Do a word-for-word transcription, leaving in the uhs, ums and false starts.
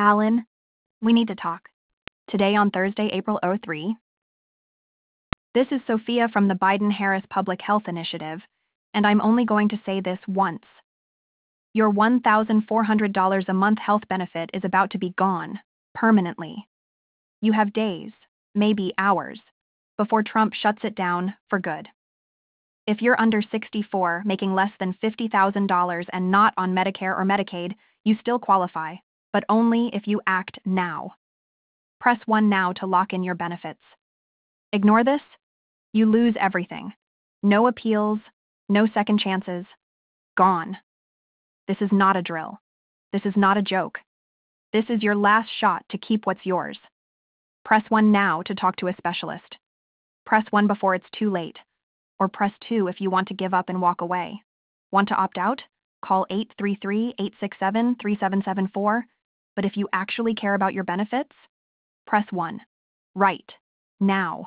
Alan, we need to talk. Today on Thursday, April third. This is Sophia from the Biden-Harris Public Health Initiative, and I'm only going to say this once. Your one thousand four hundred dollars a month health benefit is about to be gone, permanently. You have days, maybe hours, before Trump shuts it down for good. If you're under sixty-four, making less than fifty thousand dollars and not on Medicare or Medicaid, you still qualify, but only if you act now. Press one now to lock in your benefits. Ignore this, you lose everything. No appeals, no second chances. Gone. This is not a drill. This is not a joke. This is your last shot to keep what's yours. Press one now to talk to a specialist. Press one before it's too late. Or press two if you want to give up and walk away. Want to opt out? Call eight three three, eight six seven, three seven seven four. But if you actually care about your benefits, press one. Right. Now.